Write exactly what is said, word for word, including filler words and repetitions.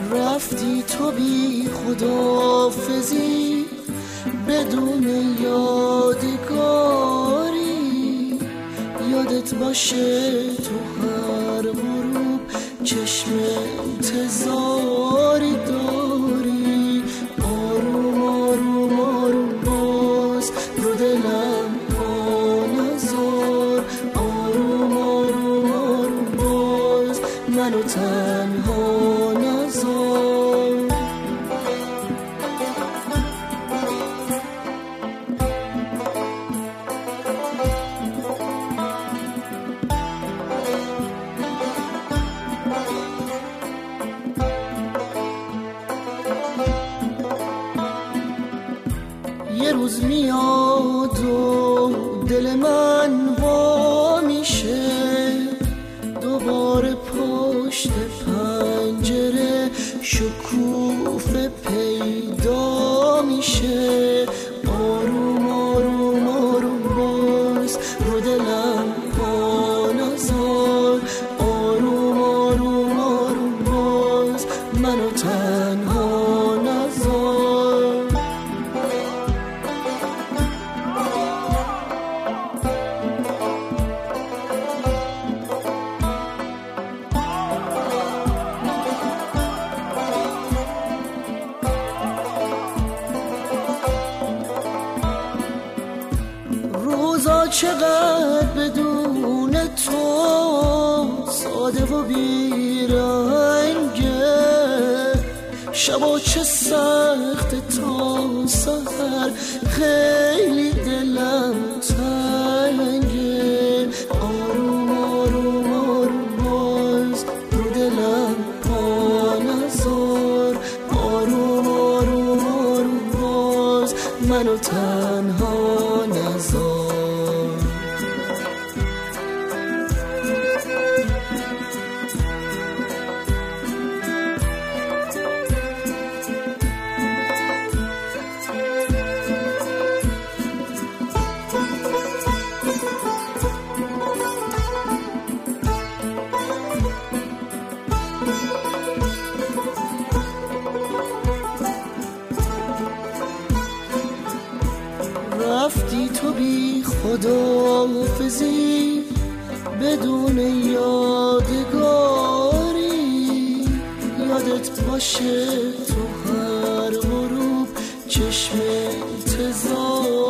رفتی تو بی خداحافظی بدون یادگاری، یادت باشه تو هر غروب چشم انتظاری داری. آروم آروم آروم باز رو دلم پا نذار، آروم آروم آروم باز منو تنها نذار. یه روز میاد و دل من وا میشه، دوباره پشت پنجره شکوفه پیدا میشه. آروم آروم آروم باز رو دلم پا نذار، آروم آروم آروم باز منو تنها نذار. روزا چقدر بدون تو ساده و بیرنگه، شبا چه سخت تا سحر خیلی دلم تنگه. آروم آروم آروم باز رو دلم پا نذار، آروم آروم آروم باز منو تنها نذار. رفتی تو بی خداحافظی بدون یادگاری، یادت باشه تو هر غروب چشم انتظار